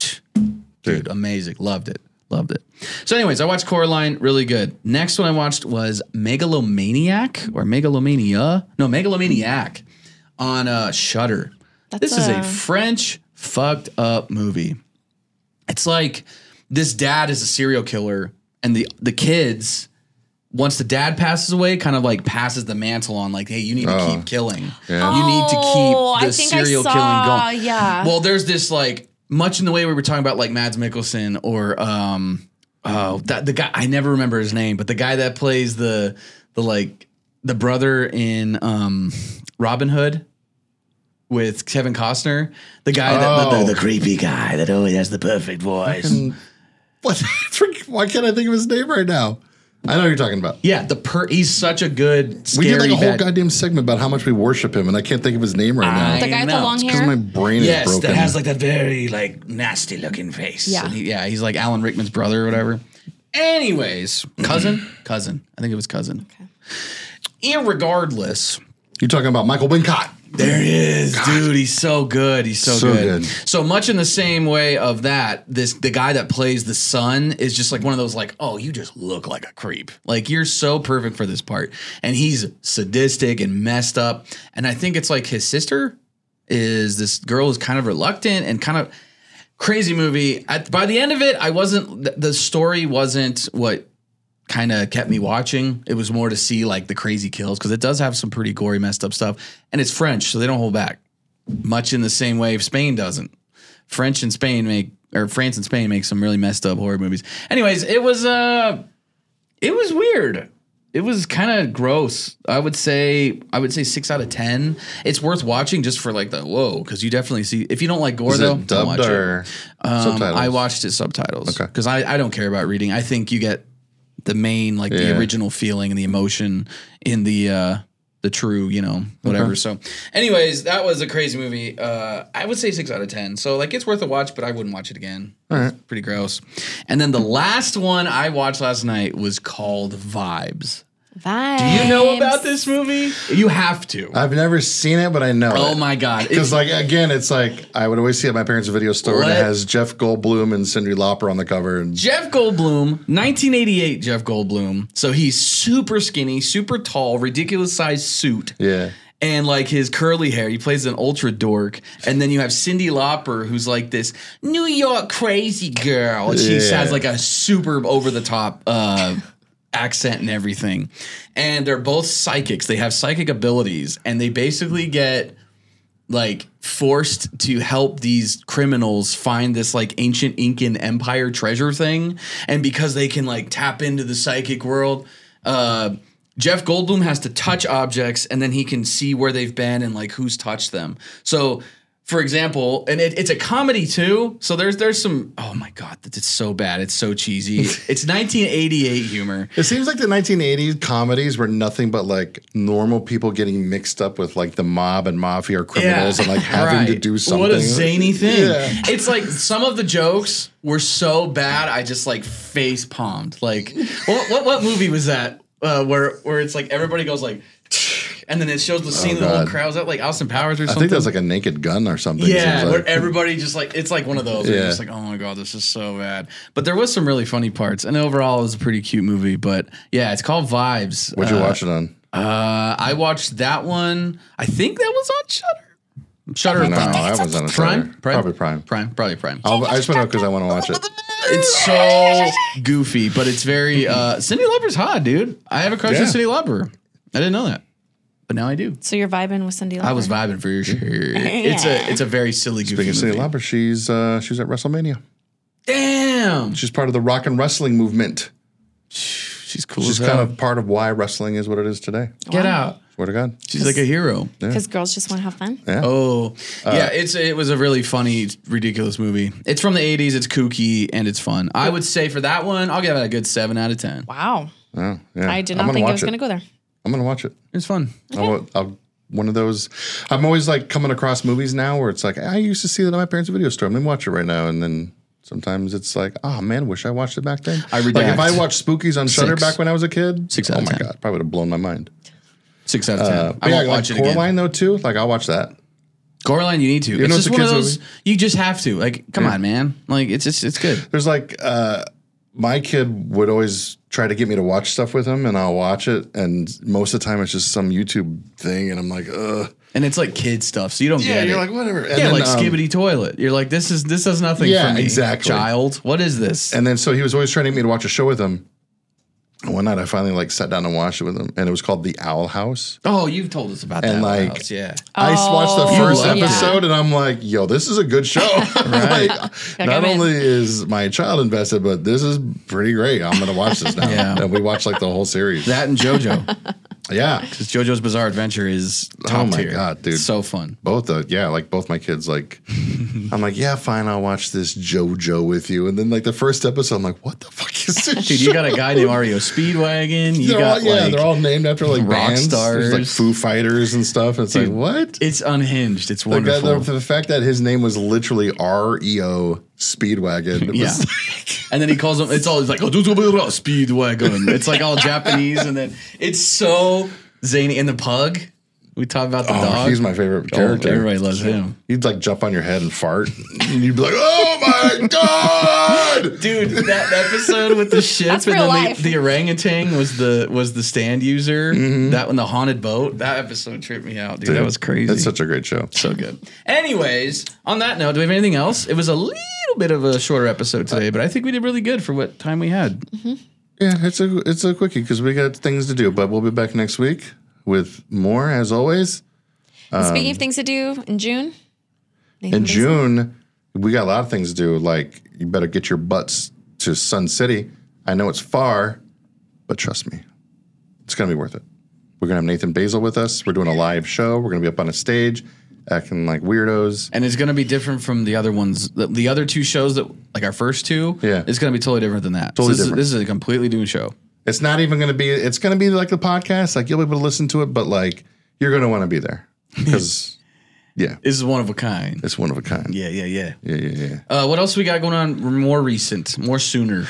B: Dude, amazing. Loved it. Loved it. So, anyways, I watched Coraline. Really good. Next one I watched was Megalomaniac or Megalomania. No, Megalomaniac on uh, Shudder.
C: That's
B: This is a
C: a-
B: French fucked up movie. It's like this dad is a serial killer, and the the kids, once the dad passes away, kind of like passes the mantle on, like, hey, you need to
A: Oh.
B: keep killing.
A: Yeah.
B: You need to
C: Oh,
B: keep
C: I
B: the
C: think I
B: serial
C: saw,
B: killing going.
C: yeah.
B: Well, there's this like much in the way we were talking about like Mads Mikkelsen or um oh that the guy I never remember his name, but the guy that plays the the like the brother in um Robin Hood with Kevin Costner, the guy that the,
A: Oh.
B: the, the creepy guy that always has the perfect voice.
A: What? Why can't I think of his name right now? I know what you're talking about.
B: Yeah, the per he's such a good
A: We
B: scary
A: did like a whole
B: bad-
A: goddamn segment about how much we worship him, and I can't think of his name right now.
B: I
C: The guy with the
B: know.
C: long
A: Because
C: hair.
A: my brain
B: Yes,
A: is broken.
B: that has like that very like nasty looking face.
C: Yeah.
B: And he- yeah, he's like Alan Rickman's brother or whatever. Anyways, cousin, cousin. I think it was cousin. Okay. Irregardless,
A: You're talking about Michael Wincott.
B: there he is, dude. He's so good. He's so,
A: So
B: good.
A: good.
B: So much in the same way of that, this the guy that plays the son is just like one of those like, oh, you just look like a creep. Like you're so perfect for this part. And he's sadistic and messed up. And I think it's like his sister is this girl who's kind of reluctant and kind of crazy movie. At, by the end of it, I wasn't th- the story wasn't what kind of kept me watching. It was more to see like the crazy kills because it does have some pretty gory, messed up stuff, and it's French, so they don't hold back. Much in the same way Spain doesn't. French and Spain make, or France and Spain make some really messed up horror movies. Anyways, it was uh, it was weird. It was kind of gross. I would say I would say six out of ten. It's worth watching just for like the whoa, because you definitely see if you don't like gore
A: Is
B: though.
A: it
B: don't
A: dubbed
B: watch
A: or
B: it. Um,
A: subtitles?
B: I watched it subtitles
A: Okay.
B: because I, I don't care about reading. I think you get the main like the
A: Yeah.
B: original feeling and the emotion in the uh the true, you know, whatever. So anyways, that was a crazy movie. Uh I would say six out of ten. So like it's worth a watch, but I wouldn't watch it again.
A: All right.
B: It's pretty gross. And then the last one I watched last night was called Vibes.
C: Vibes.
B: Do you know about this movie? You have to.
A: I've never seen it, but I know
B: Oh
A: it.
B: my god.
A: Because,
B: It's-
A: like, again, it's like I would always see it at my parents' video store, and
B: What?
A: it has Jeff Goldblum and Cyndi Lauper on the cover. And
B: Jeff Goldblum, nineteen eighty-eight Jeff Goldblum. So he's super skinny, super tall, ridiculous sized suit.
A: yeah,
B: And like his curly hair, he plays an ultra dork. And then you have Cyndi Lauper, who's like this New York crazy girl. And she
A: Yeah.
B: has like a super over the top uh, accent and everything. And they're both psychics. They have psychic abilities, and they basically get like forced to help these criminals find this like ancient Incan Empire treasure thing, and because they can like tap into the psychic world, uh, Jeff Goldblum has to touch objects, and then he can see where they've been and like who's touched them. So, for example, and it, it's a comedy too. So there's there's some. Oh my god, it's so bad. It's so cheesy. It's nineteen eighty-eight humor.
A: It seems like the nineteen eighties comedies were nothing but like normal people getting mixed up with like the mob and mafia or criminals
B: Yeah,
A: and like having to
B: right.
A: do something.
B: What a zany thing.
A: Yeah.
B: It's like some of the jokes were so bad, I just like face palmed. Like, what, what what movie was that? Uh, where where it's like everybody goes like, and then it shows the scene
A: Oh,
B: of the whole
A: God.
B: crowd. Was that like Austin Powers or
A: I
B: something?
A: think that's like a Naked Gun or something.
B: Yeah,
A: It was
B: where
A: like-
B: everybody just like it's like one of those. Where
A: Yeah.
B: you're just like, oh my god, this is so bad. But there was some really funny parts, and overall, it was a pretty cute movie. But yeah, it's called Vibes.
A: What'd you
B: Uh,
A: watch it on?
B: Uh, I watched that one. I think that was on Shudder. Shudder.
A: No,
B: Prime.
A: that was on a
B: Prime?
A: Prime.
B: Prime?
A: Probably Prime.
B: Prime. Probably Prime.
A: I'll, I just went out because I want to watch it.
B: It's so goofy, but it's very. Uh, Cyndi Lauper's hot, dude. I have a crush on
A: Yeah.
B: Cyndi Lauper. I didn't know that, but now I do.
C: So you're vibing with Cyndi Lauper.
B: I was vibing for sure. It's a it's a very silly goofy
A: Speaking of Cyndi
B: movie.
A: Lauper, she's uh, she's at WrestleMania.
B: Damn,
A: She's part of the rock and wrestling movement.
B: she's cool.
A: She's
B: as
A: kind
B: hell.
A: of part of why wrestling is what it is today.
B: Get out.
A: Swear to God.
B: She's like a hero.
C: Because girls just want to have fun.
A: Yeah.
B: Oh, yeah. It's it was a really funny, ridiculous movie. It's from the eighties. It's kooky and it's fun. I would say for that one, I'll give it a good seven out of ten.
C: Wow.
A: Oh, yeah.
C: I did
A: I'm
C: not
A: gonna
C: think I
A: watch
C: was
A: it.
C: going to go there.
A: I'm gonna watch it.
B: It's fun.
A: I'll, I'll, one of those. I'm always like coming across movies now where it's like I used to see that at my parents' video store. I'm gonna watch it right now, and then sometimes it's like, oh man, wish I watched it back then.
B: I
A: like if
B: redact.
A: I watched Spookies on Shudder
B: Six.
A: back when I was a kid.
B: Six
A: oh
B: out of
A: my
B: ten.
A: god, probably would have blown my mind.
B: Six out of ten.
A: Uh,
B: I
A: but yeah,
B: won't
A: like
B: watch it again.
A: Coraline though too. Like I'll watch that.
B: Coraline, you need to.
A: know
B: It's
A: it's
B: just
A: a
B: one of
A: kids'
B: those.
A: movie?
B: You just have to. Like, come
A: Yeah.
B: on, man. Like, it's just it's good.
A: There's like uh, my kid would always try to get me to watch stuff with him, and I'll watch it, and most of the time it's just some YouTube thing, and I'm like, ugh.
B: And it's like kid stuff, so you don't
A: Yeah,
B: get
A: you're
B: it.
A: like whatever. And
B: yeah,
A: then,
B: like
A: um,
B: Skibbity Toilet. You're like, this is this does nothing
A: Yeah,
B: for me.
A: exactly.
B: Child, what is this?
A: And then so he was always trying to get me to watch a show with him. And one night I finally like sat down and watched it with him, and it was called The Owl House.
B: oh, you've told us about that.
A: And, like,
B: house, yeah.
A: I s- watched the
C: Oh,
A: first
B: yeah.
A: episode, and I'm like, "Yo, this is a good show." Like, not
C: I'm in.
A: only is my child invested, but this is pretty great. I'm gonna watch this now.
B: Yeah.
A: And we watched like the whole series.
B: That and JoJo.
A: yeah,
B: Because JoJo's Bizarre Adventure is top
A: Oh my
B: tier.
A: God, dude.
B: So fun.
A: both the yeah, like both my kids. Like, I'm like, yeah, fine, I'll watch this JoJo with you. And then like the first episode, I'm like, what the fuck is this?
B: Dude, you got a guy named Ario Speedwagon. You
A: They're
B: got
A: all, yeah,
B: like
A: they're all named after like
B: rock
A: bands. There's like
B: stars.
A: Foo Fighters and stuff. It's
B: Dude,
A: like what?
B: it's unhinged. It's
A: The, guy,
B: wonderful.
A: the, the fact that his name was literally R E O Speedwagon. It was
B: Yeah.
A: like-
B: And then he calls them, it's all he's like, oh, Speedwagon. It's like all Japanese. And then it's so zany. And the pug, we talked about the
A: oh,
B: dog.
A: he's my favorite
B: Oh,
A: character.
B: everybody loves him.
A: He'd like jump on your head and fart, and you'd be like, "Oh my god!"
B: Dude, that episode with the ship
C: That's
B: and
C: real
B: then
C: life.
B: the, the orangutan was the was the stand user.
A: Mm-hmm.
B: That one, the haunted boat. That episode tripped me out, dude. that was crazy.
A: It's such a great show.
B: so good. Anyways, on that note, do we have anything else? It was a little bit of a shorter episode today, but I think we did really good for what time we had.
A: Yeah, it's a it's a quickie because we got things to do, but we'll be back next week with more as always.
C: Speaking of things to do in June. Nathan
A: In
C: Basil.
A: June, we got a lot of things to do. Like you better get your butts to Sun City. I know it's far, but trust me, it's gonna be worth it. We're gonna have Nathan Basil with us. We're doing a live show. We're gonna be up on a stage, acting like weirdos.
B: And it's going to be different from the other ones. The, the other two shows that, like our first two,
A: Yeah.
B: it's going to be totally different than that.
A: Totally
B: so this,
A: different.
B: Is, this is a completely new show.
A: It's not even gonna be. It's gonna be like the podcast. Like you'll be able to listen to it, but like you're gonna want to be there because yeah,
B: This is one of a kind.
A: it's one of a kind.
B: Yeah, yeah, yeah.
A: Yeah, yeah, yeah.
B: Uh, what else we got going on more recent, more sooner?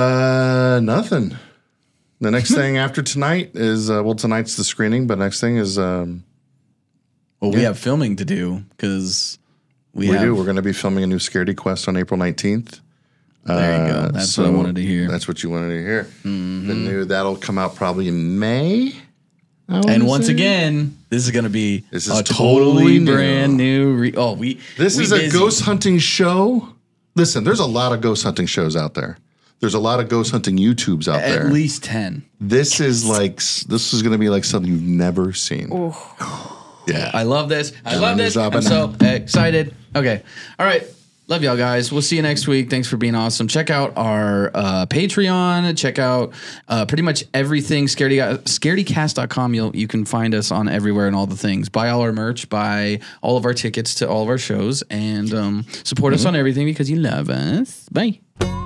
A: Uh, nothing. The next thing after tonight is uh, well, tonight's the screening, but next thing is um,
B: Well, we have filming to do because we,
A: we
B: have.
A: do. We're going to be filming a new Scaredy Quest on April nineteenth.
B: There you go.
A: Uh,
B: That's
A: so
B: what I wanted to hear.
A: That's what you wanted to hear. The new that'll come out probably in May. I wanna
B: And once
A: say.
B: again, this is going to be
A: This is
B: a
A: totally
B: totally
A: new.
B: brand new. Re- oh, we.
A: This
B: we
A: is a
B: busy.
A: ghost hunting show. Listen, there's a lot of ghost hunting shows out there. There's a lot of ghost hunting YouTubes out
B: At
A: there.
B: least ten.
A: This is like this is going to be like something you've never seen. Yeah.
B: I love this. I
A: John
B: love
A: is
B: this.
A: up
B: I'm
A: and
B: so excited. Okay. All right. Love y'all guys. We'll see you next week. Thanks for being awesome. Check out our uh, Patreon. Check out uh, pretty much everything. Scaredy, scaredycast dot com. You'll, you can find us on everywhere and all the things. Buy all our merch. Buy all of our tickets to all of our shows. And um, support mm-hmm. us on everything because you love us. Bye.